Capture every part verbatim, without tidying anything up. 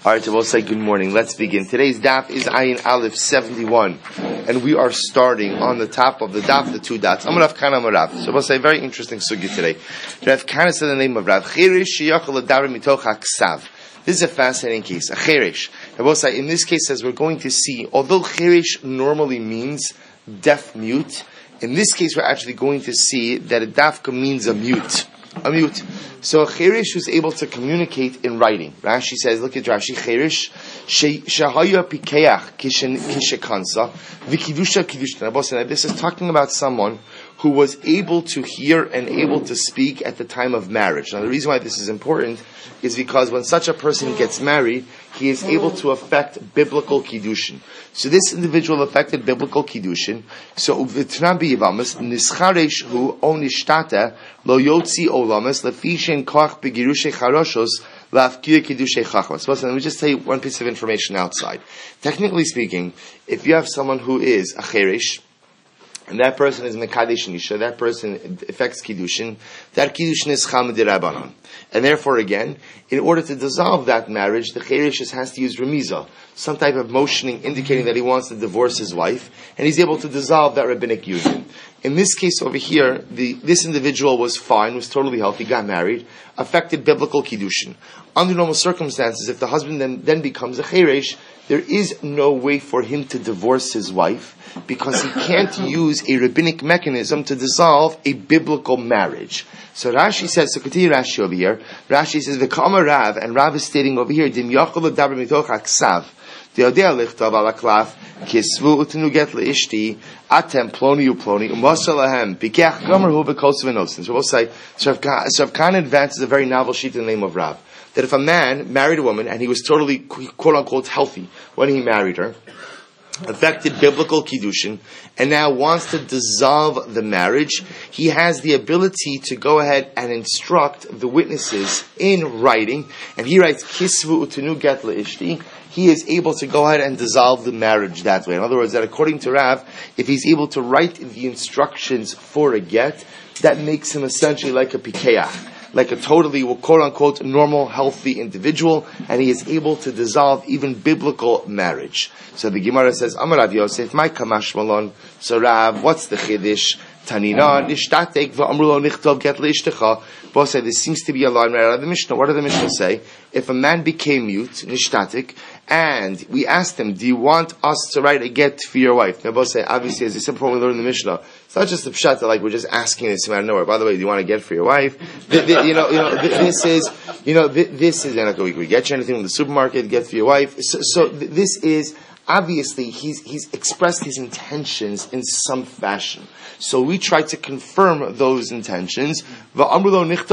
Alright, I will say good morning. Let's begin. Today's daf is Ayin Aleph seventy-one, and we are starting on the top of the daf, the two dots. I'm Rav Kana Rav. So I will say very interesting sugya today. Rav Kana said the name of Rav Chirish sheyachol adaber mitoch haksav. This is a fascinating case. A chirish. I will say in this case, as we're going to see, although chirish normally means deaf mute, in this case we're actually going to see that a dafka means a mute. A mute. So a chirish who's able to communicate in writing. Rashi says, look at Rashi, chirish, shehaya pikeach kishekansa, v'kidusha kidusha. This is talking about someone who was able to hear and able to speak at the time of marriage. Now the reason why this is important is because when such a person gets married, he is able to affect biblical kiddushin. So this individual affected biblical kiddushin. So v'tnan biyivamas nischaresh hu onishtata lo yotzi olamas lefishen koach begirushe charoshos lafkir kiddushe chachmas. So let me just tell you one piece of information outside. Technically speaking, if you have someone who is a cherish, and that person is Mekadesh Nisha, that person affects Kiddushin, that Kiddushin is Cham D'Rabbanan. And therefore again, in order to dissolve that marriage, the Cheresh has to use Remiza, some type of motioning indicating that he wants to divorce his wife, and he's able to dissolve that rabbinic union. In this case over here, the, this individual was fine, was totally healthy, got married, affected biblical Kiddushin. Under normal circumstances, if the husband then, then becomes a Cheresh, there is no way for him to divorce his wife because he can't use a rabbinic mechanism to dissolve a biblical marriage. So Rashi says, so continue Rashi over here. Rashi says, V'kama Rav, and Rav is stating over here, Dim yachol adaber mitoch haksav, de'odea lichtav ala klaf, kisvu utenu get le'ishti, atem ploni uploni, umasa lahem, bikeach gomer hu v'kos v'nosin. So we'll say, so Rav Kana advances a very novel sheet in the name of Rav. That if a man married a woman and he was totally quote-unquote healthy when he married her, affected biblical kiddushin, and now wants to dissolve the marriage, he has the ability to go ahead and instruct the witnesses in writing, and he writes, Kisvu utenu get le'ishti, he is able to go ahead and dissolve the marriage that way. In other words, that according to Rav, if he's able to write the instructions for a get, that makes him essentially like a pikeach, like a totally, quote-unquote, normal, healthy individual, and he is able to dissolve even biblical marriage. So the Gemara says, Amar Rav Yosef, my kamash malon. So Rav, what's the chiddush? Tanina, nishtatek v'amrulo nichtov get le'ishtecha. Both say, this seems to be a line right out of the Mishnah. What did the Mishnah say? If a man became mute, nishtatek, and we asked him, do you want us to write a get for your wife? Now both say, obviously, as I said before we learned in the Mishnah, it's not just a pshat that like we're just asking this out of nowhere. By the way, do you want to get for your wife? The, the, you know, you know, this is, you know, this is, like, we, we get you anything from the supermarket, get for your wife. So, so this is, obviously, he's, he's expressed his intentions in some fashion. So we try to confirm those intentions. And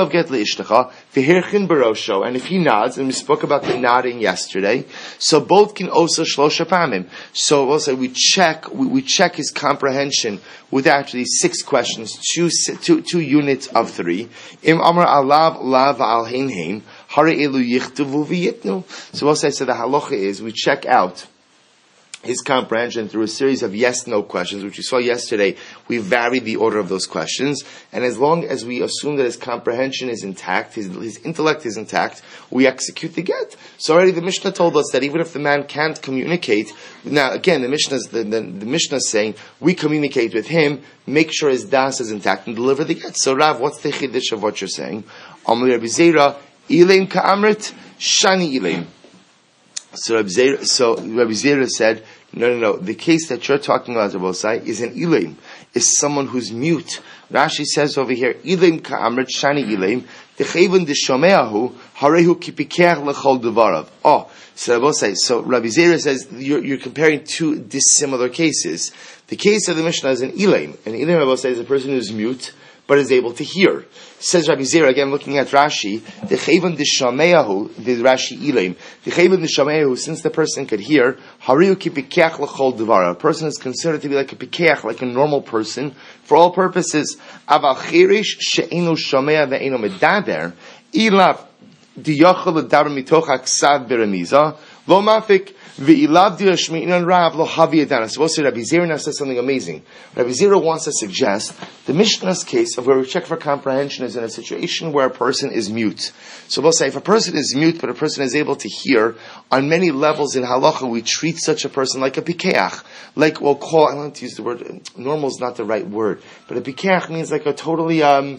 if he nods, and we spoke about the nodding yesterday, so both can also shlosha pamim. So also we check, we, we check his comprehension with actually six questions, two, two, two units of three. Im amar alav lav al hein hein, hare elu yichtavu v'yitnu. So also I said the halacha is, we check out his comprehension through a series of yes-no questions, which we saw yesterday. We varied the order of those questions, and as long as we assume that his comprehension is intact, his, his intellect is intact, we execute the get. So already the Mishnah told us that even if the man can't communicate, now again the Mishnah the, the, the Mishnah is saying we communicate with him, make sure his das is intact, and deliver the get. So Rav, what's the chiddush of what you're saying? Amli Rabbi Zera, Ileim ka'amrit, Shani Ileim. So Rabbi Zera, so Rabbi Zera said, no, no, no. The case that you're talking about, Rabosai, is an ilim, is someone who's mute. Rashi says over here, ilim ka'amrit shani ilim, techevin d'shomeahu, harehu kipikeach lechol devarav. Oh, so Rabosai, so Rabbi Zera says, you're, you're comparing two dissimilar cases. The case of the Mishnah is an ilim. An ilim, Rabosai, is a person who's mute, but is able to hear. Says Rabbi Zera, again looking at Rashi, the chayvan d'shameahu, the Rashi ilim, the chayvan d'shameahu, since the person could hear, hariu ki pikeach l'chol devara. A person is considered to be like a pikeach, like a normal person, for all purposes. Aval chirish she'enu shamea ve'enu medaber, ilav diyachol l'daber mitoch haksav beremiza, Lo mafik v'ilav dirashmi'inan rav lo havi adana. So also Rabbi Zera now says something amazing. Rabbi Zera wants to suggest the Mishnah's case of where we check for comprehension is in a situation where a person is mute. So we'll say if a person is mute but a person is able to hear, on many levels in halacha we treat such a person like a pikeach. Like we'll call, I don't want to use the word, normal is not the right word, but a pikeach means like a totally, um,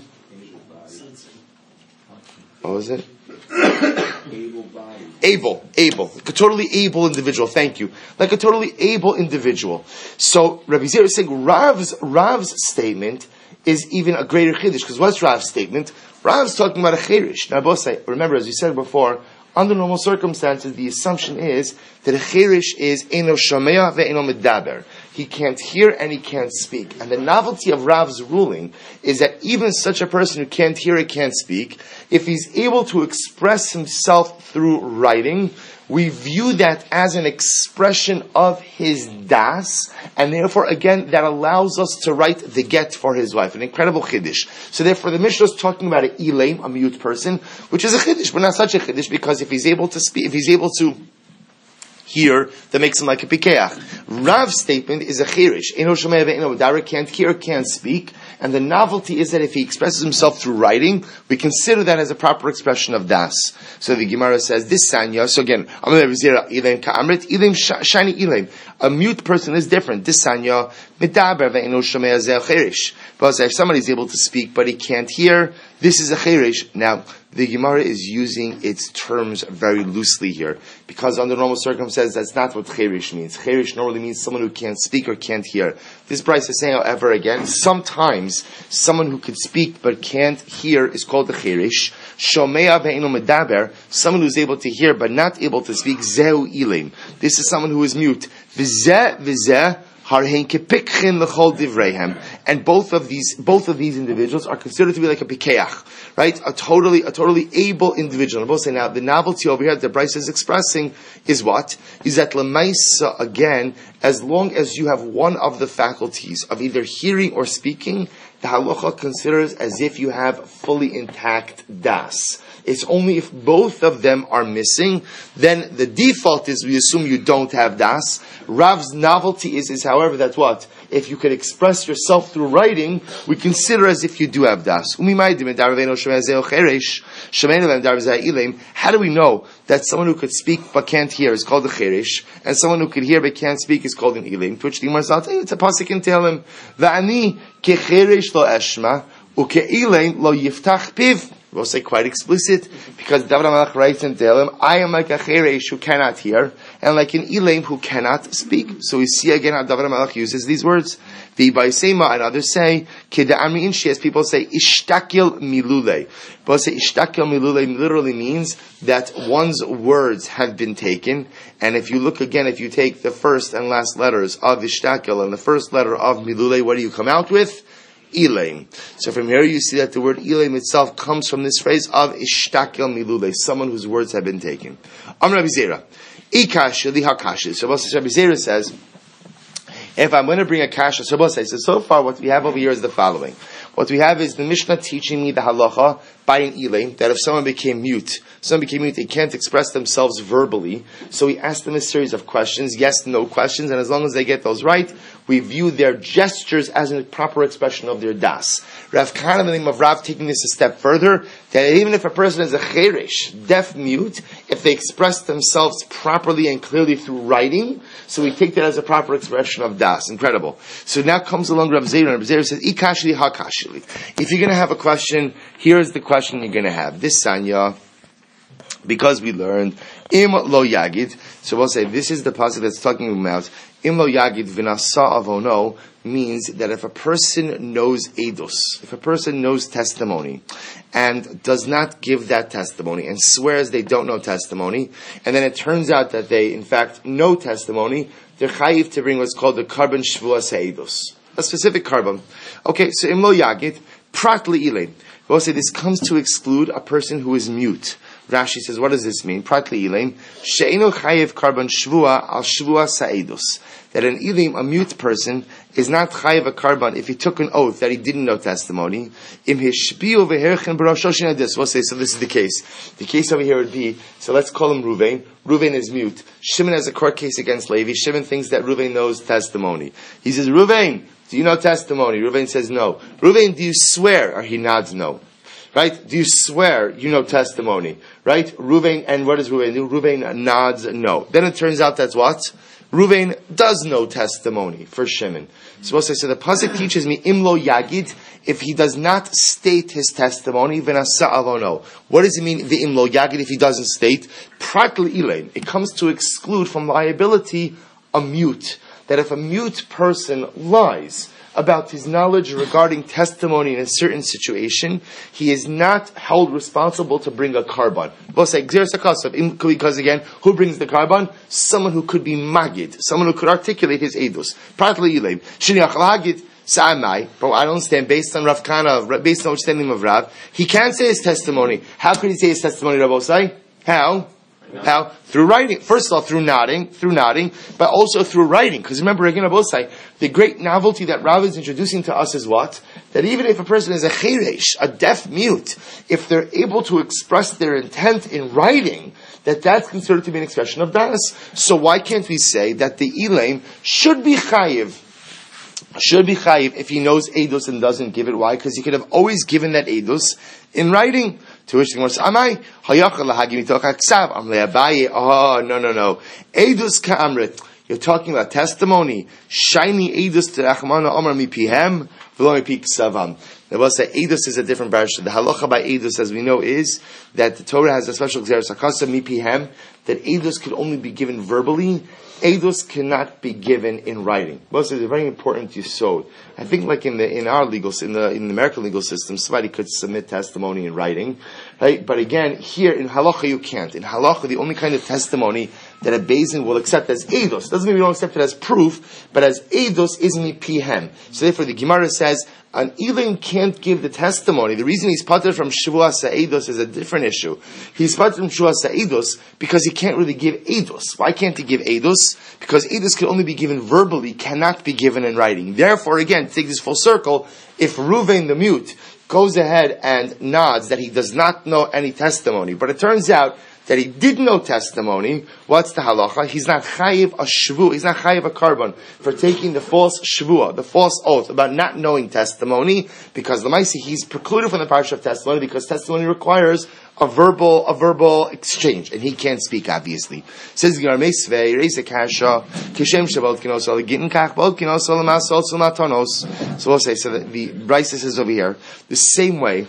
what was it? Able, able, like a totally able individual. Thank you, like a totally able individual. So Rabbi Zera is saying Rav's Rav's statement is even a greater chiddush, because what's Rav's statement? Rav's talking about a cherish. Now, both say, remember, as we said before, under normal circumstances, the assumption is that a cherish is eno shomea ve'eno medaber. He can't hear and he can't speak. And the novelty of Rav's ruling is that even such a person who can't hear and can't speak, if he's able to express himself through writing, we view that as an expression of his das, and therefore, again, that allows us to write the get for his wife. An incredible chiddush. So therefore, the Mishnah is talking about an ilaim, a mute person, which is a chiddush, but not such a chiddush, because if he's able to speak, if he's able to hear, that makes him like a pikeach. Rav's statement is a chirish. Eno shomea ve'eno medaber, can't hear, can't speak. And the novelty is that if he expresses himself through writing, we consider that as a proper expression of das. So the Gemara says, this sanya, so again, shiny ilaim. A mute person is different. This sanya, medaber ve'eno shomea zeh chirish. But if somebody is able to speak, but he can't hear, this is a chirish. Now, the Gemara is using its terms very loosely here, because under normal circumstances, that's not what cherish means. Cherish normally means someone who can't speak or can't hear. This Bryce is saying, however, again, sometimes someone who could speak but can't hear is called a cherish. Shomea ve'eno medaber, someone who's able to hear but not able to speak, zehu ilim. This is someone who is mute. V'zeh, v'zeh, and both of these, both of these individuals are considered to be like a pikeach, right? A totally, a totally able individual. And both say now, the novelty over here that the Bryce is expressing is what? Is that lemaisa, again, as long as you have one of the faculties of either hearing or speaking, the halacha considers as if you have fully intact das. It's only if both of them are missing, then the default is we assume you don't have das. Rav's novelty is, is however, that what? If you can express yourself through writing, we consider as if you do have das. How do we know that someone who could speak but can't hear is called a cherish, and someone who could hear but can't speak is called an ilim? To which the Gemara says, it's a pasuk in Tehillim, Va'ani kecherish lo eshma, uke'ilim lo yiftach piv. We'll say quite explicit, because David HaMelech writes in Tehillim, I am like a cheresh who cannot hear, and like an ilaim who cannot speak. So we see again how David HaMelech uses these words. The Baisema and others say, Keda'ami inshi, as people say, ishtakil milule. But say ishtakil milule literally means that one's words have been taken, and if you look again, if you take the first and last letters of ishtakil and the first letter of milule, what do you come out with? Ilaim. So from here you see that the word ilaim itself comes from this phrase of ishtakel milule, someone whose words have been taken. Amar Rabbi Zera, ikasha li hakasha. So Rabbi Zera says, if I'm going to bring a kasha, so Rabbi says, so far what we have over here is the following. What we have is the Mishnah teaching me the halacha by an ilaim, that if someone became mute, someone became mute, they can't express themselves verbally, so we ask them a series of questions, yes, no questions, and as long as they get those right, we view their gestures as a proper expression of their das. Rav Kahana, in the name of Rav, taking this a step further, that even if a person is a cherish, deaf mute, if they express themselves properly and clearly through writing, so we take that as a proper expression of das. Incredible. So now comes along Rav Zera, and Rav Zera says, ikashli hakashli. If you're going to have a question, here's the question you're going to have. This sanya, because we learned, im lo yagid, so we'll say, this is the pasuk that's talking about, im lo yagid v'nasa avono, means that if a person knows edus, if a person knows testimony, and does not give that testimony, and swears they don't know testimony, and then it turns out that they, in fact, know testimony, they're chayiv to bring what's called the carbon shvuas ha'edus, a specific carbon. Okay, so im lo yagid, prat li'ilei. We'll say this comes to exclude a person who is mute. Rashi says, what does this mean? Pratli ilim, she'enu chayev karban shvua al shvua sa'edus. That an ilim, a mute person, is not chayev a karban if he took an oath that he didn't know testimony. Im hishpiu veherchen b'roshoshin adis. We'll say, so this is the case. The case over here would be, so let's call him Ruvain. Ruvain is mute. Shimon has a court case against Levi. Shimon thinks that Ruvain knows testimony. He says, Ruvain, do you know testimony? Ruvain says no. Ruvain, do you swear? Or he nods no. Right? Do you swear you know testimony? Right? Ruvain, and what does Ruvain do? Ruvain nods no. Then it turns out that's what? Ruvain does know testimony for Shimon. So, so the pasuk teaches me, Imlo Yagid, if he does not state his testimony, Venasa alono. What does it mean, the Imlo Yagid, if he doesn't state? Pratl ilain. It comes to exclude from liability a mute. That if a mute person lies about his knowledge regarding testimony in a certain situation, he is not held responsible to bring a karban. Because again, who brings the karban? Someone who could be magid, someone who could articulate his edus. But I don't understand, based on Rav Kana, based on understanding of Rav, he can't say his testimony. How could he say his testimony, Rabbosai? How? How? Through writing. First of all, through nodding, through nodding, but also through writing. Because remember, again, Rabbosai, the great novelty that Rav is introducing to us is what? That even if a person is a cheresh, a deaf mute, if they're able to express their intent in writing, that that's considered to be an expression of das. So why can't we say that the Elaim should be chayiv? Should be chayiv if he knows edus and doesn't give it. Why? Because he could have always given that edus in writing. To which the Gemara says, "Amai hayachal lahagim mitoch haksav amle Abaye." Oh, no, no, no. Edus ka'amrit. You're talking about testimony. Shiny edus to Rachmana Omar mipihem v'lo mipi ksavam. The Gemara says edus is a different parasha. The halacha by edus, as we know, is that the Torah has a special gzeres hakasa mipihem, that edus could only be given verbally. Edus cannot be given in writing. Well, it's a very important yisod. I think, like in the in our legal in the in the American legal system, somebody could submit testimony in writing, right? But again, here in halacha you can't. In halacha, the only kind of testimony that a bezin will accept as edus doesn't mean we don't accept it as proof, but as edus is mipihem. So therefore, the Gemara says an Elim can't give the testimony. The reason he's pater from Shavua Sa'edus is a different issue. He's pater from Shavua Sa'edus because he can't really give Edus. Why can't he give Edus? Because Edus can only be given verbally, cannot be given in writing. Therefore, again, to take this full circle, if Ruvain the mute goes ahead and nods that he does not know any testimony, but it turns out that he did know testimony, what's the halacha? He's not chayiv a shvu, he's not chayiv a karban for taking the false shvua, the false oath about not knowing testimony, because the Maisi, he's precluded from the parsha of testimony because testimony requires a verbal, a verbal exchange, and he can't speak, obviously. Says Gemara Meisvei, Reis Kasha, Kishem Shabbat Kinos, Gittin Kach Bot Kinos, Lamasol Sulmatonos. So we'll say, so that the Bryce says over here, the same way,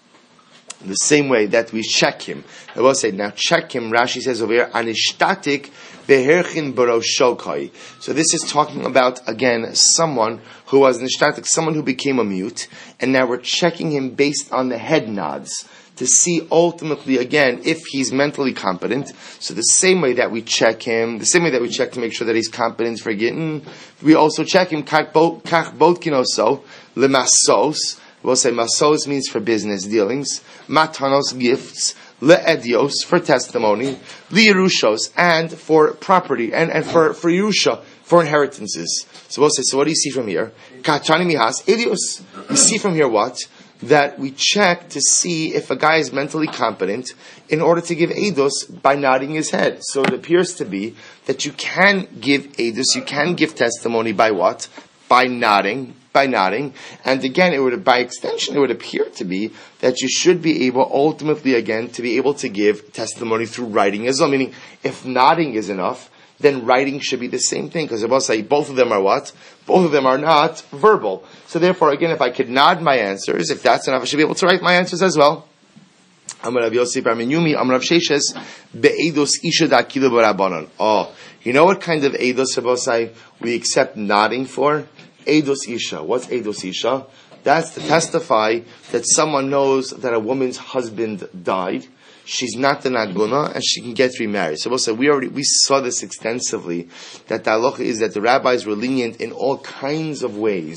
the same way that we check him. I will say, now check him, Rashi says over here, Anishtatik beherchin baroshokai. So this is talking about, again, someone who was nishtatik, someone who became a mute, and now we're checking him based on the head nods to see ultimately, again, if he's mentally competent. So the same way that we check him, the same way that we check to make sure that he's competent for getting, we also check him, kach bodkinoso, lemasos. We'll say masos means for business dealings, matanos, gifts, le'edios, for testimony, li'erushos, and for property, and, and for, for yerusha, for inheritances. So we'll say, so what do you see from here? Kachani mihas, edios. You see from here what? That we check to see if a guy is mentally competent in order to give edus by nodding his head. So it appears to be that you can give edus, you can give testimony by what? By nodding. By nodding, and again, it would, by extension, it would appear to be that you should be able, ultimately, again, to be able to give testimony through writing as well. Meaning, if nodding is enough, then writing should be the same thing, because I'll say both of them are what? Both of them are not verbal. So therefore, again, if I could nod my answers, if that's enough, I should be able to write my answers as well. I'm Rav Yosef Bar Minyumi, I'm Rav Sheshes, be'edos isha da'kilu b'rabanan. Oh, you know what kind of eidos, Rabbosai, we accept nodding for? Eidos Isha. What's Eidos Isha? That's to testify that someone knows that a woman's husband died. She's not the Naguna, and she can get remarried. So we'll say, we already, we saw this extensively, that the halacha is that the rabbis were lenient in all kinds of ways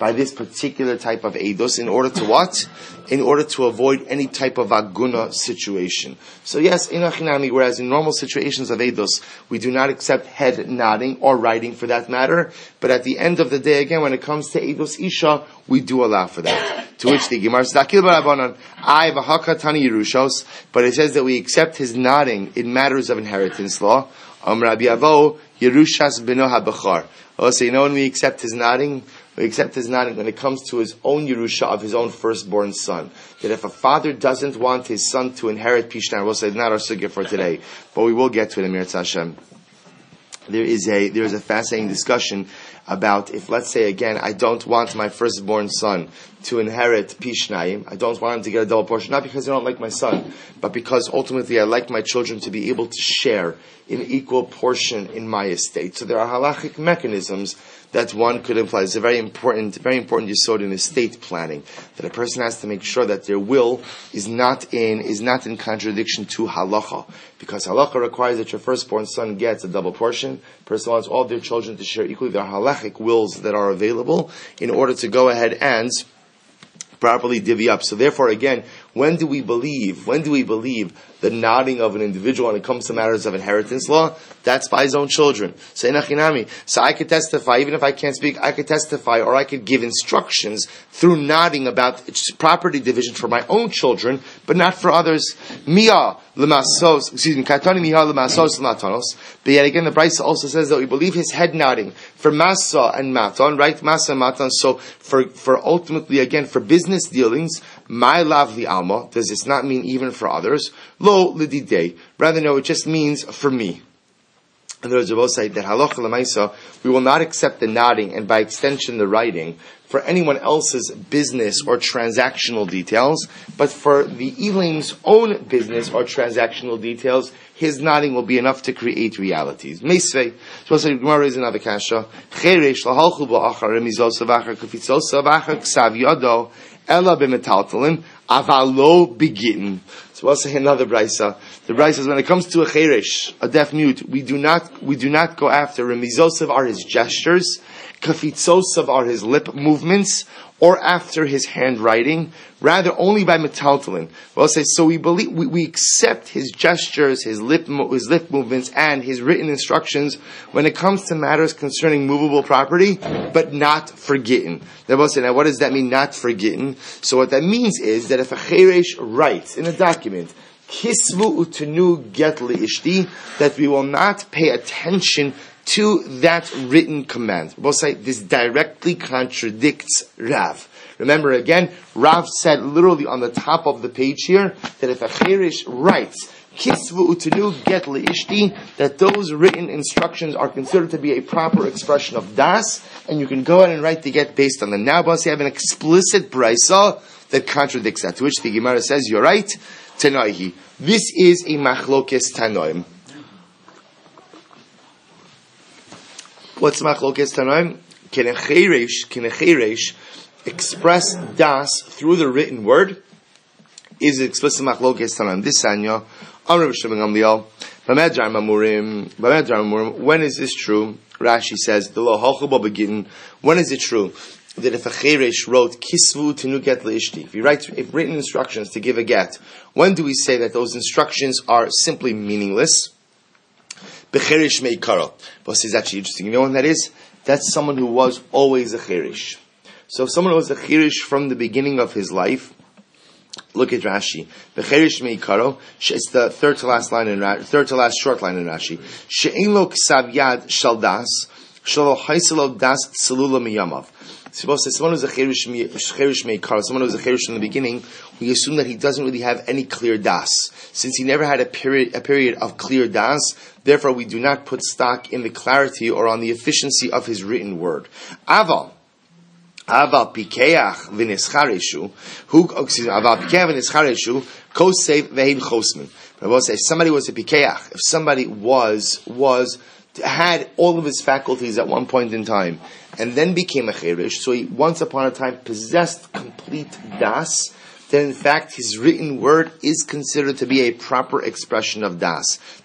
by this particular type of eidos in order to what? In order to avoid any type of aguna situation. So yes, inachinami, whereas in normal situations of eidos, we do not accept head nodding or writing for that matter, but at the end of the day, again, when it comes to eidos isha, we do allow for that. To which the Gemara says, "Dakil barabanan, I v'hakatani yerushos," but it says that we accept his nodding in matters of inheritance law. Am Rabbi Avo Yerushas beno habachar. Also, you know when we accept his nodding, we accept his nodding when it comes to his own Yerusha of his own firstborn son. That if a father doesn't want his son to inherit Pishnar, we'll say not our sugya for today, but we will get to it in Mirz Hashem. There is a there is a fascinating discussion about if, let's say again, I don't want my firstborn son to inherit Pishnayim. I don't want him to get a double portion, not because I don't like my son, but because ultimately I like my children to be able to share an equal portion in my estate. So there are halachic mechanisms that one could imply. It's a very important, very important yesod in estate planning, that a person has to make sure that their will is not in is not in contradiction to halacha, because halacha requires that your firstborn son gets a double portion. A person wants all their children to share equally. There are halachic wills that are available in order to go ahead and properly divvy up. So therefore, again, when do we believe, when do we believe the nodding of an individual when it comes to matters of inheritance law? That's by his own children. So inachinami. So I could testify, even if I can't speak, I could testify, or I could give instructions through nodding about property division for my own children, but not for others. Mia lemasos, excuse me, katani miha lemasos lmatanos. But yet again, the Brisa also says that we believe his head nodding for masa and maton, right? Masa and maton. So for, for ultimately, again, for business dealings, my lav li alma, does this not mean even for others? Lo lididei. Rather, no, it just means for me. And there is a both say that halacha lemaisa, we will not accept the nodding and by extension the writing for anyone else's business or transactional details, but for the Elam's own business or transactional details, his nodding will be enough to create realities. Meisvei, so also Gemara is another kasha. Cheresh lahalchu ba'achar remizosa v'achar kafitzosa v'achar ksav yado ela b'metaltalim avalo begitten. So we'll say another brisa. The brisa says when it comes to a cheresh, a deaf mute, we do not we do not go after remizosav are his gestures, kafitzosav are his lip movements, or after his handwriting, rather only by metaltalin. We'll say so. We believe we, we accept his gestures, his lip his lip movements, and his written instructions when it comes to matters concerning movable property, but not forgetting. We'll say now, what does that mean? Not forgetting. So what that means is that if a cheresh writes in a document, kisvu utenu get leishti, that we will not pay attention to that written command. We'll say this directly contradicts Rav. Remember again, Rav said literally on the top of the page here that if a cheresh writes kisvu utenu get leishti, that those written instructions are considered to be a proper expression of das, and you can go ahead and write the get based on them. Now, boss, you have an explicit brisa that contradicts that. To which the Gemara says, "You're right, Tanaihi." This is a machlokes tanoim. What's machlokes tanoim? Can a cheresh, can a cheresh express das through the written word? Is it explicit machlokes tanoim? This sanya, Amr B'Shem Gamliel, B'medrar Mamurim, B'medrar Mamurim. When is this true? Rashi says, the lo halchu begin. When is it true that if a cheresh wrote kisvu tenu get leishti, if he writes if written instructions to give a get, when do we say that those instructions are simply meaningless? Becheresh meikaro. But it's actually interesting. You know when that is? That's someone who was always a cheresh. So if someone was a cheresh from the beginning of his life, look at Rashi. Becheresh meikaro. It's the third to last line in Rashi, third to last short line in Rashi. She'ein lo ksav yad shal das, shelo haiselo das tzelula miyamav. Suppose that someone who's a cheresh meikaro, someone who's a cheresh from the beginning, we assume that he doesn't really have any clear das. Since he never had a period, a period of clear das, therefore we do not put stock in the clarity or on the efficiency of his written word. Aval. Aval pikeach v'nischareshu, who, excuse me, aval pikeach v'nischareshu, kosev ve'hin chosman. But I will say, if somebody was a pikeach, if somebody was, was, had all of his faculties at one point in time, and then became a cheresh, so he once upon a time possessed complete das, then in fact his written word is considered to be a proper expression of das.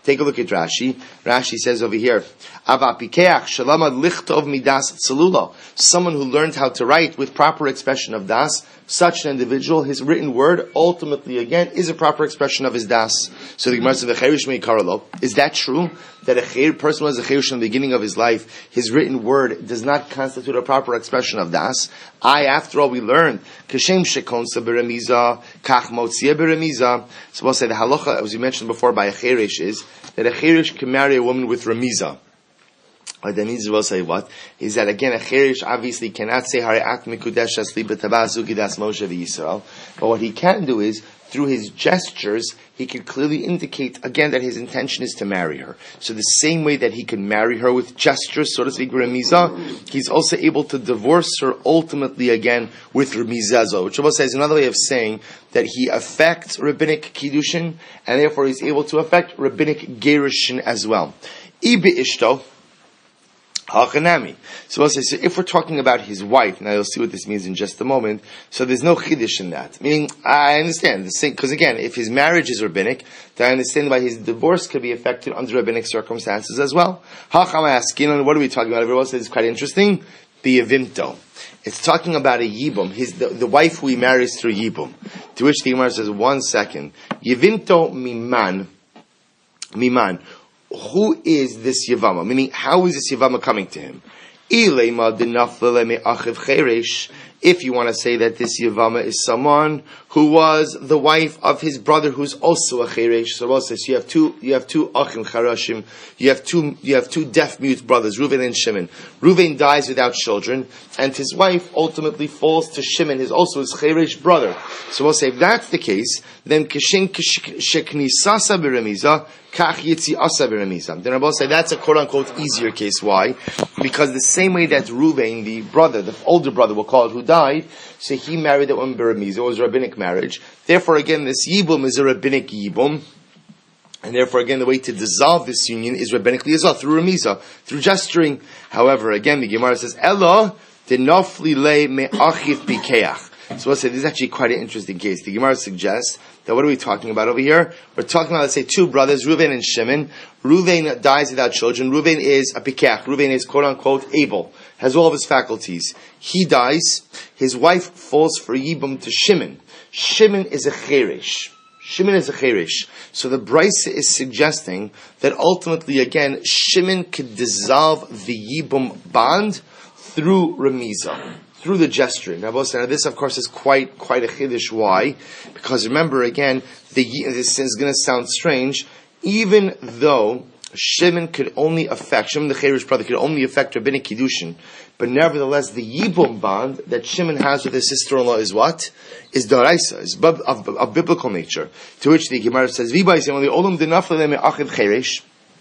Take a look at Rashi. Rashi says over here, Ava pikeach shalamad lichtov midas tzelula. Someone who learned how to write with proper expression of das, such an individual, his written word, ultimately again, is a proper expression of his das. So the Gemara says, "V'cherish meikaralo." Is that true? That a cher, person was a cherish in the beginning of his life, his written word does not constitute a proper expression of das. I, after all, we learned kashem shekonsa beremiza, kach motzia beremiza. So we'll say the halacha, as we mentioned before, by a cherish is that a cherish can marry a woman with remiza. What that means, we'll say what? Is that again, a cherish obviously cannot say, Hare'at mikudesh asli b'tabazu gidas Moshe v'Yisrael. But what he can do is, through his gestures, he can clearly indicate, again, that his intention is to marry her. So the same way that he can marry her with gestures, so to speak, remiza, he's also able to divorce her ultimately, again, with remizazo, which Shabbos says another way of saying that he affects rabbinic kiddushin, and therefore he's able to affect rabbinic gerushin as well. Ibi ishto, Hachanami. So we'll say, so if we're talking about his wife, now you'll see what this means in just a moment, so there's no chiddush in that. Meaning, I understand, because again, if his marriage is rabbinic, then I understand why his divorce could be affected under rabbinic circumstances as well. Hachamai, what are we talking about? Everyone says it's quite interesting. The Yevimto. It's talking about a Yibum, his, the, the wife who he marries through Yibum. To which the Gemara says, one second. Yevimto miman, miman. Who is this Yavama? Meaning, how is this Yavama coming to him? If you want to say that this Yavama is someone who was the wife of his brother, who's also a cheresh, so also you have two, you have two achim charashim, you have two, you have two deaf mute brothers, Reuven and Shimon. Reuven dies without children, and his wife ultimately falls to Shimon, his also his cheresh brother. So we'll say if that's the case, then kishin sheknisasa beremiza. Then Rabbi say that's a quote unquote easier case. Why? Because the same way that Reuven, the brother, the older brother, we'll call it, who died, so he married that woman beremiza. It was a rabbinic marriage. Therefore, again, this yibum is a rabbinic yibum. And therefore, again, the way to dissolve this union is rabbinically as well, through remiza, through gesturing. However, again, the Gemara says, Elo denofli le me'achiv pikeach. So we'll say this is actually quite an interesting case. The Gemara suggests that what are we talking about over here? We're talking about, let's say, two brothers, Reuven and Shimon. Reuven dies without children. Reuven is a pikach. Reuven is quote unquote able, has all of his faculties. He dies. His wife falls for Yibum to Shimon. Shimon is a cheresh. Shimon is a cheresh. So the Brisa is suggesting that ultimately, again, Shimon could dissolve the Yibum bond through remiza, through the gesturing. Now, this, of course, is quite quite a chiddush. Why? Because remember, again, the, this is going to sound strange. Even though Shimon could only affect, Shimon the Cheresh brother could only affect Rabbinic Kiddushin, but nevertheless, the Yibum bond that Shimon has with his sister-in-law is what? Is Daraisa, is of, of, of biblical nature. To which the Gemara says, V'bai saying, the Olam denafle me achiv Cheresh,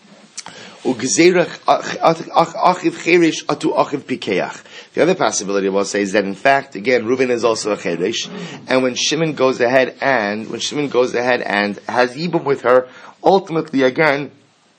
u'gzeirach achiv Cheresh atu achiv pikeach. The other possibility we'll say is that in fact, again, Reuven is also a cheresh, and when Shimon goes ahead and when Shimon goes ahead and has yibum with her, ultimately, again,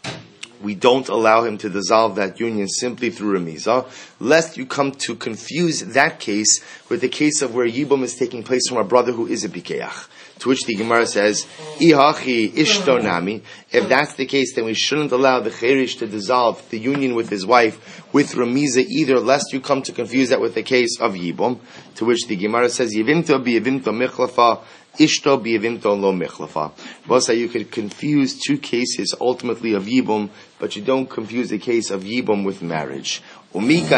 we don't allow him to dissolve that union simply through remiza, lest you come to confuse that case with the case of where yibum is taking place from a brother who is a pikeach. To which the Gemara says, Ihachi ishtonami. If that's the case, then we shouldn't allow the cheresh to dissolve the union with his wife with remiza either, lest you come to confuse that with the case of yibum. To which the Gemara says, Yevimto bi yevimto michlafa, ishto bi yevimto lo michlafa. Both you could confuse two cases ultimately of yibum, but you don't confuse the case of yibum with marriage. So what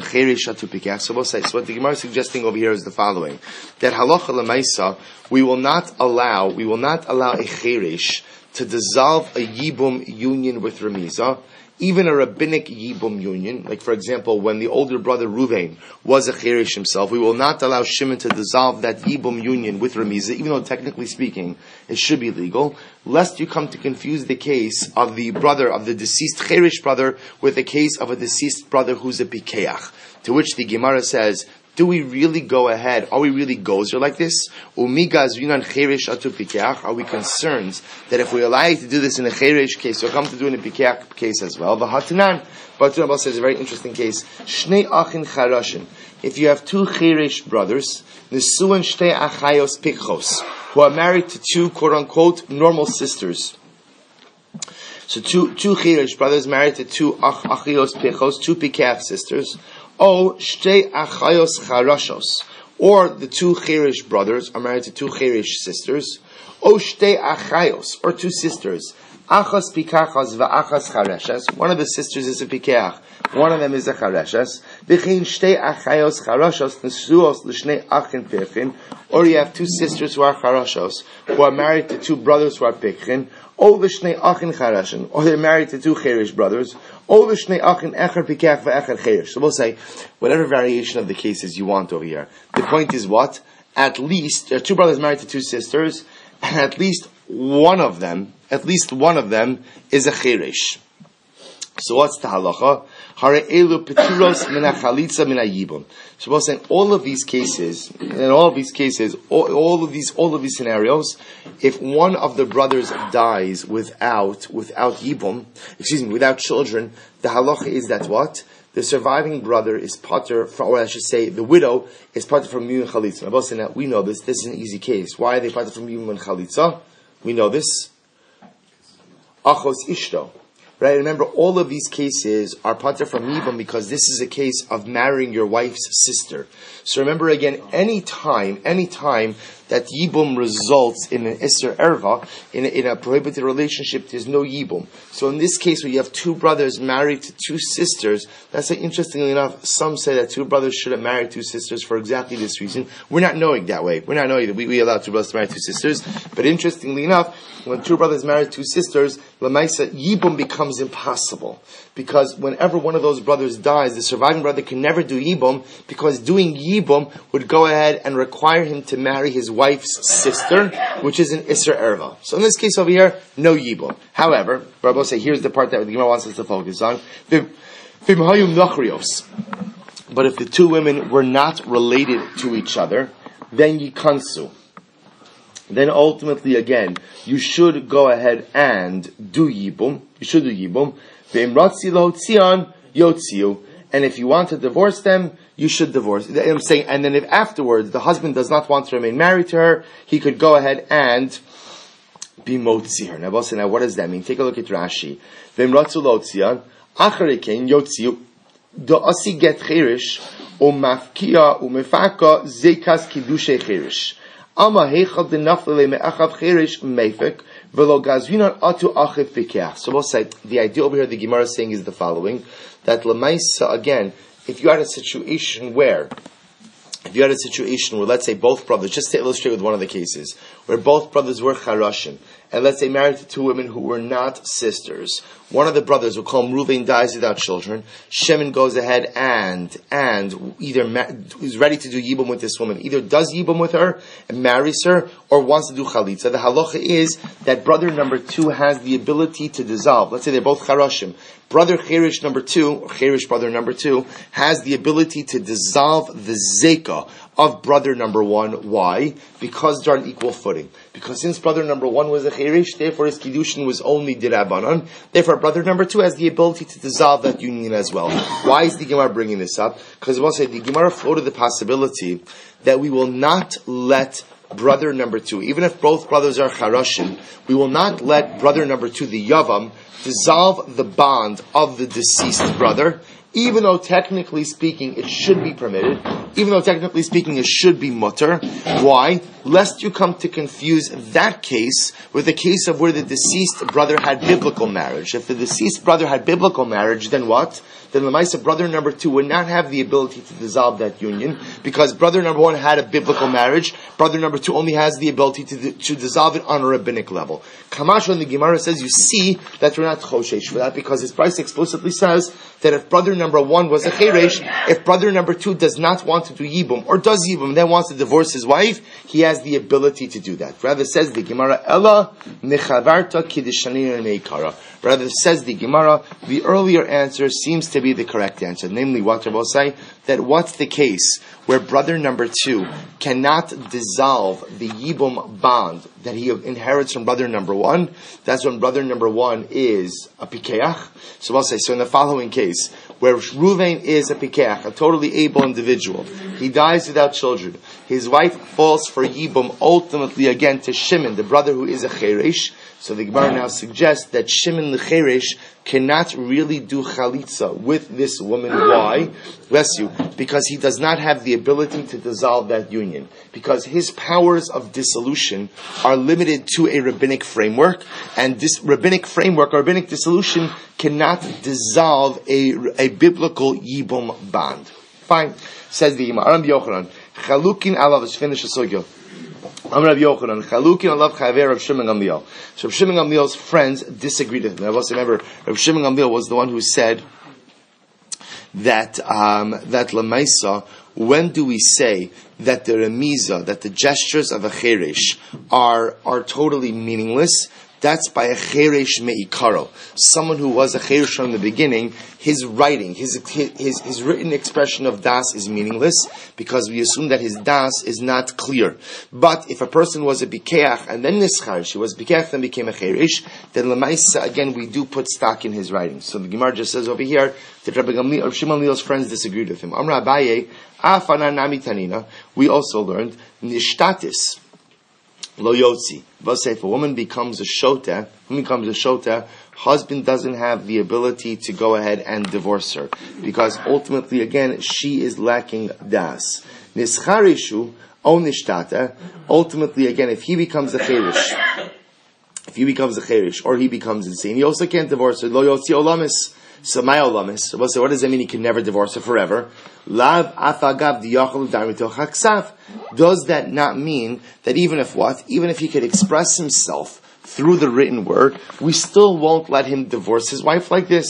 the Gemara is suggesting over here is the following: that halacha lemaisa, we will not allow, we will not allow a cheresh to dissolve a yibum union with remiza, even a rabbinic yibum union. Like for example, when the older brother Reuven was a cheresh himself, we will not allow Shimon to dissolve that yibum union with remiza, even though technically speaking it should be legal, lest you come to confuse the case of the brother of the deceased cheresh brother with the case of a deceased brother who's a pikeach. To which the Gemara says, do we really go ahead? Are we really gozer like this? Are we concerned that if we allow you to do this in a cheresh case, you'll come to do it in a pikeach case as well? V'hatanan, but Rabbi says a very interesting case. Shnei achin charashim. If you have two cheresh brothers, nesuan shtei achayos pikchos, who are married to two quote unquote normal sisters. So two two Chirish brothers married to two ach, Achios Pichos, two Pikeach sisters. O Shtei Achayos Charashos. Or the two Chirish brothers are married to two Chirish sisters. O Shtei Achayos, or two sisters. Achas Pikachas va'achas Chareshes. One of the sisters is a Pikeach. One of them is a Chareshes. V'chein Shtei Achayos Charashos Nesuos l'shnei Achin Pichin. Or you have two sisters who are Charashos, who are married to two brothers who are Pichin. O l'shnei Achin Chareshin. Or they're married to two Chirish brothers. O l'shnei Achin Echer Pikeach va'echer Chirish. So we'll say, whatever variation of the cases you want over here. The point is what? At least, there are two brothers married to two sisters, and at least one of them, at least one of them is a chirish. So what's the halacha? Hare elu peturos mina chalitza mina yibum. So we're saying all of these cases, in all of these cases, all, all of these, all of these scenarios, if one of the brothers dies without, without yibum, excuse me, without children, the halacha is that what? The surviving brother is pater from, or I should say, the widow is pater from yibum and chalitza. Now, saying that we know this. This is an easy case. Why are they pater from yibum and chalitza? We know this. Achos ishto. Right? Remember, all of these cases are pater from yibum because this is a case of marrying your wife's sister. So remember again, any time, any time that yibum results in an isser erva, in a, in a prohibited relationship, there's no yibum. So in this case, where you have two brothers married to two sisters, that's like, interestingly enough, some say that two brothers shouldn't marry two sisters for exactly this reason. We're not knowing that way. We're not knowing that we, we allow two brothers to marry two sisters. But interestingly enough, when two brothers marry two sisters, Lamaisa, yibum becomes impossible. Because whenever one of those brothers dies, the surviving brother can never do yibum, because doing yibum would go ahead and require him to marry his wife's sister, which is an Isser Erva. So in this case over here, no yibum. However, Rabbi say, here's the part that the Gemara wants us to focus on. But if the two women were not related to each other, then yikansu. Then ultimately, again, you should go ahead and do yibum. You should do yibum. And if you want to divorce them, you should divorce. I'm saying, and then if afterwards the husband does not want to remain married to her, he could go ahead and be motzi her. Now, now what does that mean? Take a look at Rashi. V'imratzu lotzian, acharikein yotziu, do'asi get chirish, u'mafkia u'mefaka zekas kiddushay chirish. Ama heichal denaflele me'achav chirish meifek, v'lo gazvinan atu achiv pikeach. So we'll say, the idea over here the Gemara is saying is the following, that Lamaisa, again, if you had a situation where, if you had a situation where, let's say, both brothers, just to illustrate with one of the cases, where both brothers were charashim, and let's say married to two women who were not sisters, one of the brothers, we'll call him Reuven, dies without children, Shimon goes ahead and, and either ma- is ready to do yibum with this woman, either does yibum with her, and marries her, or wants to do chalitza. The halacha is that brother number two has the ability to dissolve. Let's say they're both charashim. Brother Cherish number two, or Cherish brother number two, has the ability to dissolve the zeka of brother number one. Why? Because they're on equal footing. Because since brother number one was a Cherish, therefore his kiddushin was only dirabanan. Therefore brother number two has the ability to dissolve that union as well. Why is the Gemara bringing this up? Because we'll say the Gemara floated the possibility that we will not let brother number two, even if both brothers are charashim, we will not let brother number two, the yavam, dissolve the bond of the deceased brother, even though technically speaking it should be permitted, even though technically speaking it should be mutter. Why? Lest you come to confuse that case with the case of where the deceased brother had biblical marriage. If the deceased brother had biblical marriage, then what? Then the Lamaisa brother number two would not have the ability to dissolve that union, because brother number one had a biblical marriage, brother number two only has the ability to, to dissolve it on a rabbinic level. Kamash, when the Gemara says, you see that we're not choshesh for that, because his price explicitly says that if brother number one was a cheresh, if brother number two does not want to do yibum, or does yibum, then wants to divorce his wife, he has the ability to do that. Rather says the Gemara, Ella nechavarta kiddushanin neikara. Rather says the Gemara, the earlier answer seems to be the correct answer. Namely, what Rabbi say, that what's the case where brother number two cannot dissolve the yibum bond that he inherits from brother number one? That's when brother number one is a pikeach. So I'll say, so in the following case, where Reuven is a pikeach, a totally able individual, he dies without children, his wife falls for yibum ultimately again to Shimon, the brother who is a cheresh. So the Gemara now suggests that Shimon L'cheresh cannot really do chalitza with this woman. Why? Bless you. Because he does not have the ability to dissolve that union. Because his powers of dissolution are limited to a rabbinic framework, and this rabbinic framework, or rabbinic dissolution, cannot dissolve a, a biblical yibum bond. Fine. Says the Gemara. Rabbi Yochanan, Chalukin alav, let's finish the sugya. I'm Rabbi Yochanan, Chalukin alav chaver Rav Shimon Gamliel. So Rav Shimon Gamliel's friends disagreed with him. I also remember Rav Shimon Gamliel was the one who said that um, that Lamaisa, when do we say that the remiza, that the gestures of a cheresh are are totally meaningless? That's by a cheresh me'ikaro. Someone who was a cheresh from the beginning, his writing, his, his his written expression of das is meaningless, because we assume that his das is not clear. But if a person was a bikeach and then nischarish, he was bikeach then became a cheresh, then lemaisa, again, we do put stock in his writing. So the Gemara just says over here that Rabbi Gamliel, Rabbi Shimon Gamliel's friends disagreed with him. Amra Abaye, afana nami tanina. We also learned nishtatis. Lo yotzi. But say if a woman becomes a shota, woman becomes a shota, husband doesn't have the ability to go ahead and divorce her, because ultimately, again, she is lacking das. Nischarishu o nishtata. Ultimately, again, if he becomes a cherish, if he becomes a cherish, or he becomes insane, he also can't divorce her. Lo yotzi olamis. So my olamis. So what does that mean? He can never divorce her forever. Lav afagav diyachol darmito chaksav. Does that not mean that even if what? Even if he could express himself through the written word, we still won't let him divorce his wife like this?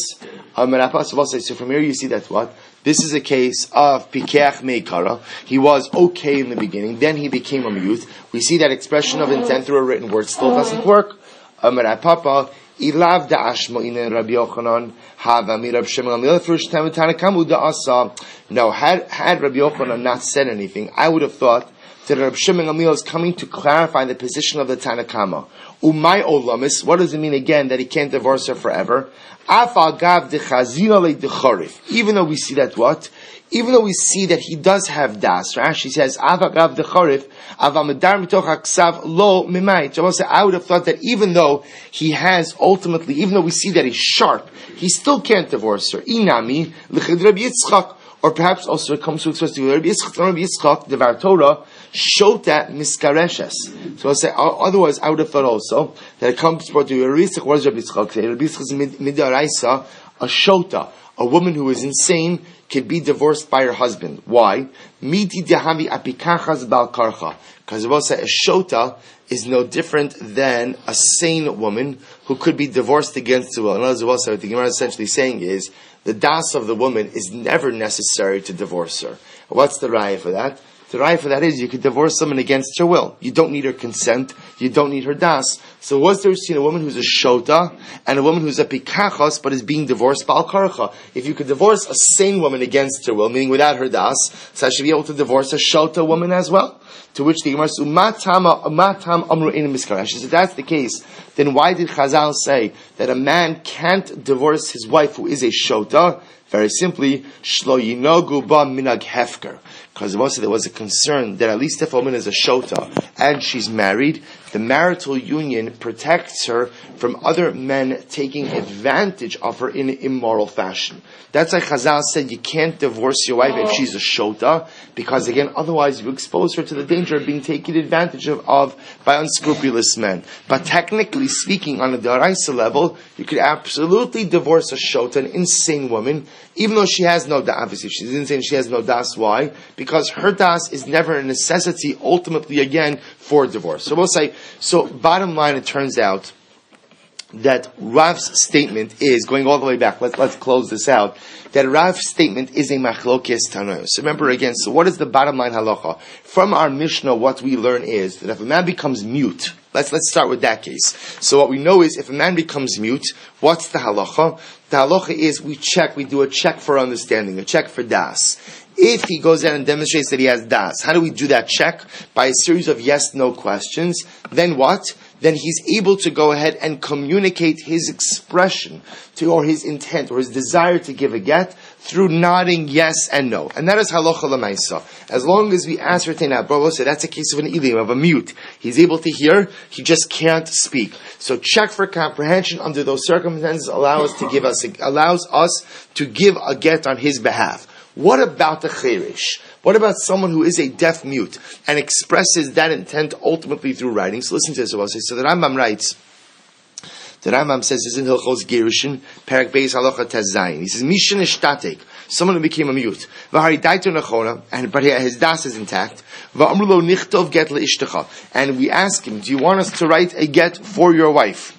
So from here you see that what? This is a case of pikeach meikara. He was okay in the beginning, then he became a mute. We see that expression of intent through a written word still doesn't work. Amar Papa, ilav da'ashmo inen Rabbi Yochanan hava mi Rabbi Shimon Gamliel frush tanakamu da'asa. No, had had Rabbi Yochanan not said anything, I would have thought that Rabbi Shimon Gamliel is coming to clarify the position of the Tanakama. Umay olamis. What does it mean again that he can't divorce her forever? Afal gav dechazina le decharif. Even though we see that what? Even though we see that he does have das, Rashi says, Avagav decharif, avamedar mitoch haksav lo mimait. I would have thought that even though he has ultimately, even though we see that he's sharp, he still can't divorce her. Inami, l'chid Rabbi Yitzchak. Or perhaps also it comes to express to Rabbi Yitzchak, Rabbi Yitzchak, the Torah, shota miskareshes. So I'll say, otherwise I would have thought also that it comes to Rabbi Yitzchak. What does Rabbi Yitzchak say? Rabbi Yitzchak is midaraisa, a shota, a woman who is insane, can be divorced by her husband. Why? Miti dehavi apikachas bal karcha. Because I will say a shota is no different than a sane woman who could be divorced against the will. In other words, what the Gemara is essentially saying is the das of the woman is never necessary to divorce her. What's the raya for that? The raya for that is you could divorce someone against her will. You don't need her consent. You don't need her das. So was there seen a woman who's a shota and a woman who's a pikachos but is being divorced bal karcha? If you could divorce a sane woman against her will, meaning without her das, so I should be able to divorce a shota woman as well. To which the Gemara says, "Umatam amru ein miskarash." If that's the case, then why did Chazal say that a man can't divorce his wife who is a shota? Very simply, shlo yinogu ba minag hefker. Because also there was a concern that at least if a woman is a shota and she's married, the marital union protects her from other men taking advantage of her in an immoral fashion. That's why Chazal said you can't divorce your wife if she's a shota, because again, otherwise you expose her to the danger of being taken advantage of, of by unscrupulous men. But technically speaking, on a daraisa level, you could absolutely divorce a shota, an insane woman, even though she has no das. Obviously, if she's insane, she has no das. Why? Because her das is never a necessity, ultimately, again, for divorce. So we'll say, so bottom line, it turns out that Rav's statement is, going all the way back, let's, let's close this out, that Rav's statement is a machlokes tanoim. So remember again, so what is the bottom line halacha? From our Mishnah, what we learn is that if a man becomes mute, let's, let's start with that case. So what we know is, if a man becomes mute, what's the halacha? The halacha is, we check, we do a check for understanding, a check for das. If he goes out and demonstrates that he has das, how do we do that check? By a series of yes-no questions. Then what? then he's able to go ahead and communicate his expression to, or his intent, or his desire to give a get through nodding yes and no. And that is halacha l'maisa. As long as we ascertain that, Bro said that's a case of an ilim, of a mute. He's able to hear, he just can't speak. So check for comprehension under those circumstances allows us to give us allows us to give a get on his behalf. What about the cherish? What about someone who is a deaf mute and expresses that intent ultimately through writing? So listen to this. So the Rambam writes, the Rambam says this in Hilchos Gerushin, Perek Beis Halacha Tes Zayin. He says, Mishin ishtatek, someone who became a mute, v'hari daito nechona, and but his das is intact, v'amru lo nichtov get le'ishtecha, and we ask him, do you want us to write a get for your wife?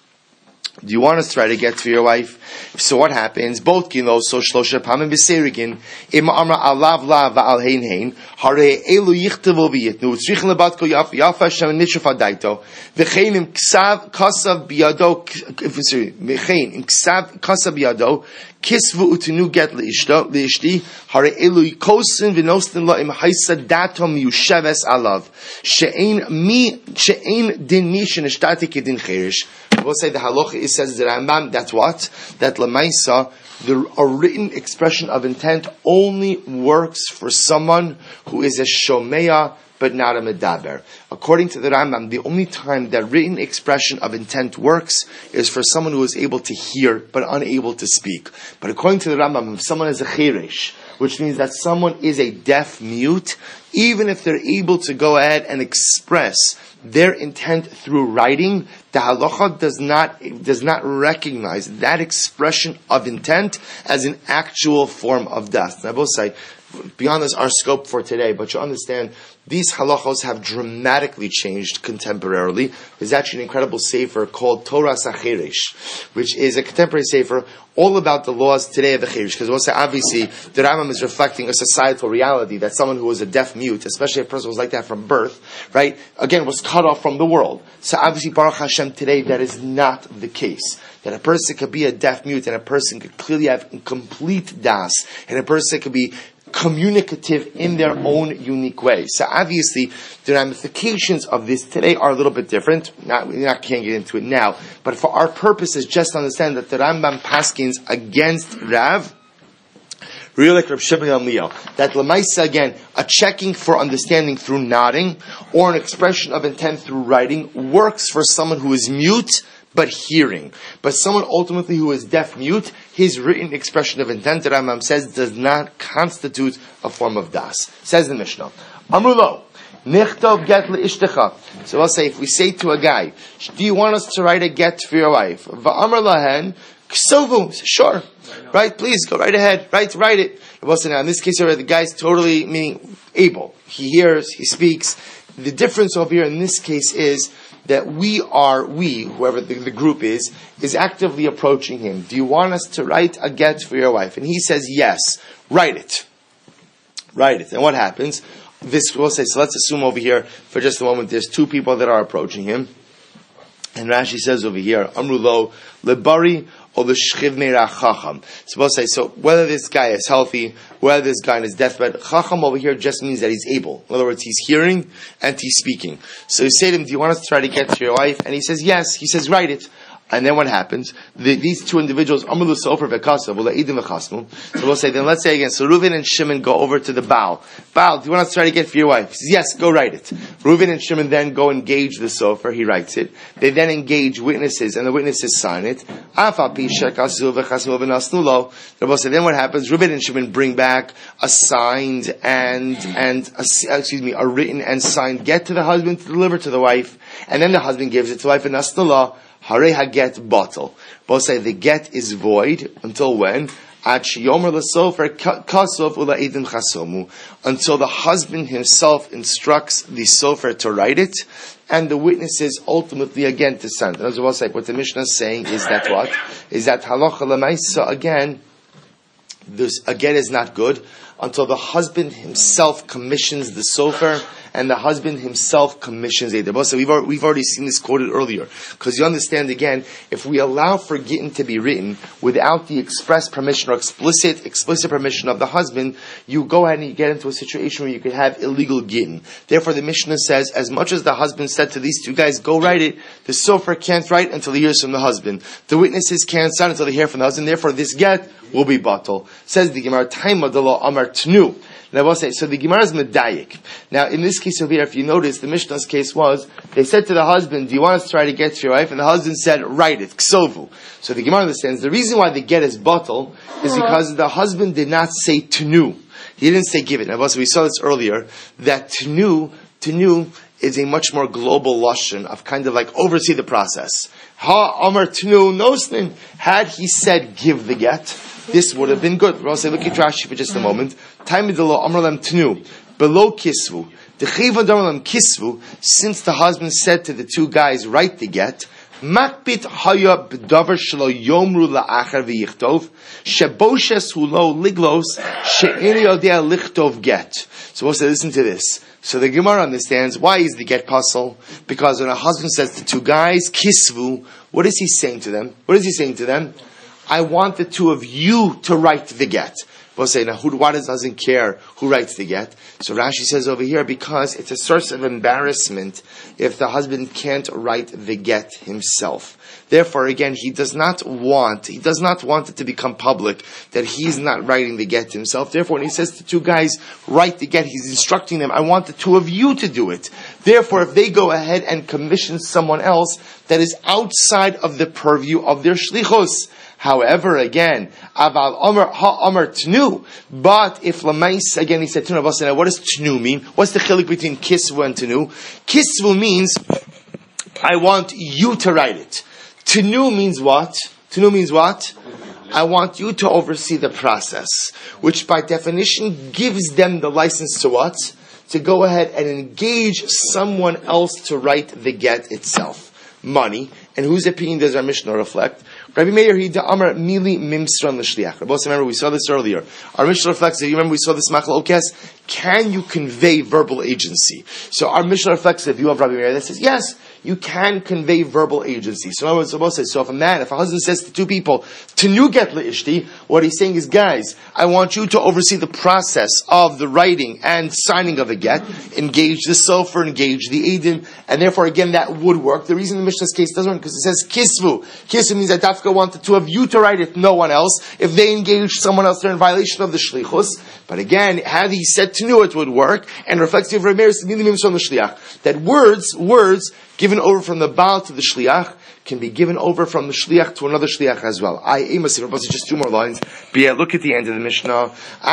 Do you want us to write a get for your wife? So what happens? Both kilo so shlosha pamim b'serigin im amra alav la va'al hein hein hare elu yichtavu v'yitnu tzrichin lebatko yaf yafa shem nishuf adaito v'chein im ksav kasav biyado v'chein im ksav kasav biyado kisvu utinu get leishto leishti hare elu yikosin v'nostin la im haisa datom yusheves alav she'ein mi she'ein din mi shenishtatik din cherish. We'll say the halacha, it says the Rambam, that's what? That lemaisa, the a written expression of intent only works for someone who is a shomeya, but not a medaber. According to the Rambam, the only time that written expression of intent works is for someone who is able to hear, but unable to speak. But according to the Rambam, if someone is a cheresh, which means that someone is a deaf mute, even if they're able to go ahead and express their intent through writing, the halacha does not does not recognize that expression of intent as an actual form of das. And I will say, beyond this, our scope for today, but you understand, these halachos have dramatically changed contemporarily. There's actually an incredible sefer called Torah Sacherish, which is a contemporary sefer all about the laws today of the cherish. Because we'll say, obviously, the Rambam is reflecting a societal reality that someone who was a deaf mute, especially a person who was like that from birth, right, again, was cut off from the world. So obviously, Baruch Hashem, today, that is not the case. That a person could be a deaf mute and a person could clearly have complete das, and a person could be communicative in their own unique way. So obviously, the ramifications of this today are a little bit different. Not, we not can't get into it now, but for our purposes, just understand that the Rambam paskins against Rav, really like Reb Shimon Gamliel, that lemaisa again, a checking for understanding through nodding or an expression of intent through writing works for someone who is mute but hearing. But someone ultimately who is deaf mute, his written expression of intent, the Rambam says, does not constitute a form of das. Says the Mishnah. Amrulo, nichtov get le'ishtecha. So I'll say, if we say to a guy, do you want us to write a get for your wife? Va'amr lahen, ksovu. Sure. Right, please, go right ahead. Right, write it. We'll say now, in this case, the guy's totally, meaning, able. He hears, he speaks. The difference over here in this case is that we are, we, whoever the, the group is, is actively approaching him. Do you want us to write a get for your wife? And he says, yes, write it. Write it. And what happens? This will say, so let's assume over here, for just a moment, there's two people that are approaching him. And Rashi says over here, Amrulo, lebari, or the shchiv meira chacham. So we'll say, so whether this guy is healthy, whether this guy in his deathbed, chacham over here just means that he's able. In other words, he's hearing and he's speaking. So you say to him, do you want us to try to get to your wife? And he says, yes. He says, write it. And then what happens? The, these two individuals, Amru Sofer v'Kasav, Ulaidim v'Chasmu. So we'll say, then let's say again, so Reuven and Shimon go over to the Baal. Baal, do you want us to try to get for your wife? He says, yes, go write it. Reuven and Shimon then go engage the Sofer, he writes it. They then engage witnesses, and the witnesses sign it. Afal Pisha Kasu v'Chasmu v'Nasnulo. So we'll say, then what happens? Reuven and Shimon bring back a signed and, and, a, excuse me, a written and signed get to the husband to deliver to the wife. And then the husband gives it to the wife, and Nasnulo. Harei haget bottle. Both say the get is void until when? Until the husband himself instructs the sofer to write it, and the witnesses ultimately again to send. And as well say, what the Mishnah is saying is that what? Is that halacha l'maisa again, this again is not good until the husband himself commissions the sofer and the husband himself commissions a divorce. So we've already, we've already seen this quoted earlier. Because you understand again, if we allow for gittin to be written without the express permission or explicit explicit permission of the husband, you go ahead and you get into a situation where you could have illegal gittin. Therefore, the Mishnah says, as much as the husband said to these two guys, go write it, the sofer can't write until he hears from the husband. The witnesses can't sign until they hear from the husband. Therefore, this get will be batal. Says the Gemara, Taima de lo Amar Tnu. And I will say, so the Gemara is medayik. Now, in this case over here, if you notice, the Mishnah's case was, they said to the husband, do you want us to try to get to your wife? And the husband said, write it, ksovu. So the Gemara understands, the reason why the get is batal is because the husband did not say tnu. He didn't say give it. Now, also, we saw this earlier, that tnu, tnu is a much more global lashon of kind of like oversee the process. Ha amar tnu nosnin. Had he said give the get, this would have been good. We'll say, look at Rashi for just a moment. Time idolo amrlam tnu below kisvu. The chiva darlam kisvu. Since the husband said to the two guys, write the get. Makbit haya b'davar shelo yomru la'achar v'yichtov sheboshes hulo liglos she'eni yodea lichtov get. So we'll say, listen to this. So the Gemara understands why is the get puzzle? Because when a husband says to two guys, kisvu, what is he saying to them? What is he saying to them? I want the two of you to write the get. We'll say, now, who, why does doesn't care who writes the get? So Rashi says over here, because it's a source of embarrassment if the husband can't write the get himself. Therefore, again, he does not want, he does not want it to become public that he's not writing the get himself. Therefore, when he says to two guys, write the get, he's instructing them, I want the two of you to do it. Therefore, if they go ahead and commission someone else that is outside of the purview of their shlichos, however, again, aval omer ha omer tnu. But if lamais, again, he said tnu. What does tnu mean? What's the chilik between kisvu and tnu? Kisvu means I want you to write it. Tnu means what? Tnu means what? I want you to oversee the process, which by definition gives them the license to what? To go ahead and engage someone else to write the get itself. Money. And whose opinion does our Mishnah reflect? Rabbi Meir, he Amar Mili Mimsran L'Shliach. Remember, we saw this earlier. Our Mishnah reflects, you remember we saw this Machlokes, can you convey verbal agency? So our Mishnah reflects the view of Rabbi Meir that says, yes, you can convey verbal agency. So in other words, supposed to say, so if a man, if a husband says to two people, Tenu get le'ishti, what he's saying is, guys, I want you to oversee the process of the writing and signing of a get, engage the sofer, engage the edim, and therefore, again, that would work. The reason the Mishnah's case doesn't work, because it says kisvu. Kisvu means that Dafka want the two of you to write it, no one else. If they engage someone else, they're in violation of the shlichus. But again, had he said Tenu, it would work, and reflects the Rabbi Meir, that words, words, given over from the Baal to the Shliach can be given over from the Shliach to another Shliach as well. I aim just two more lines. But look at the end of the Mishnah.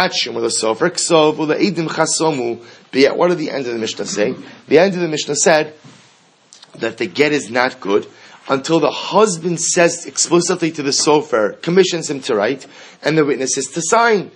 What did the end of the Mishnah say? The end of the Mishnah said that the get is not good until the husband says explicitly to the sofer, commissions him to write, and the witnesses to sign.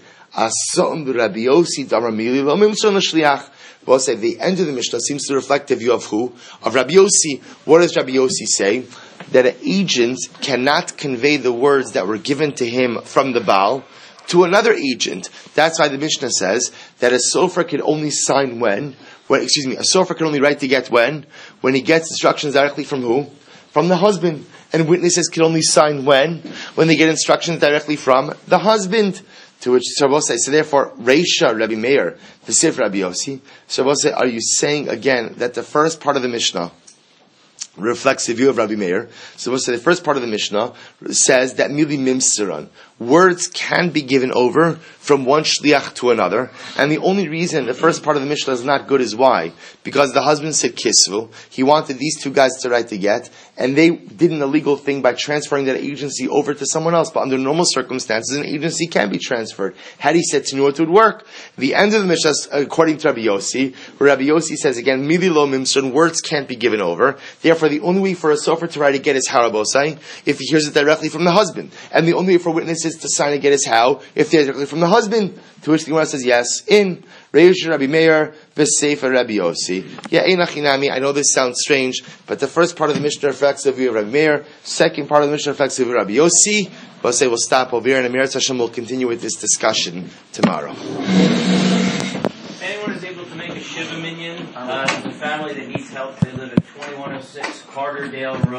We'll say the end of the Mishnah seems to reflect the view of who? Of Rabbi Yossi. What does Rabbi Yossi say? That an agent cannot convey the words that were given to him from the Baal to another agent. That's why the Mishnah says that a sofer can only sign when, when excuse me, a sofer can only write the get when? When he gets instructions directly from who? From the husband. And witnesses can only sign when? When they get instructions directly from the husband. To which Shabbos says, so therefore, Reisha Rabbi Meir, the Sif Rabbi Yossi, Shabbos says, are you saying again that the first part of the Mishnah reflects the view of Rabbi Meir? So we'll say the first part of the Mishnah says that Mili Mimsiran, words can be given over from one shliach to another, and the only reason the first part of the Mishnah is not good is why? Because the husband said kisvu, he wanted these two guys to write the get, and they did an illegal thing by transferring that agency over to someone else, but under normal circumstances, an agency can be transferred. Had he said Tenu, it would work. The end of the Mishnah, according to Rabbi Yossi, where Rabbi Yossi says again, Mili lo mimsran, words can't be given over, therefore the only way for a sofer to write a get is harabosai, if he hears it directly from the husband, and the only way for witnesses to sign a get is how? If they're directly from the husband. To which the Gemara says, yes, in Reish Rabbi Meir, V'Sefer Rabbi Yossi. Yeah, Einachinami, I know this sounds strange, but the first part of the Mishnah reflects the view of Rabbi Meir, second part of the Mishnah reflects the view of Rabbi Yossi. We'll say we'll stop over here, and Amir Hashem will continue with this discussion tomorrow. Anyone is able to make a Shiva Minyan. Uh, there's a family that needs help. They live at twenty-one oh six Carterdale Road.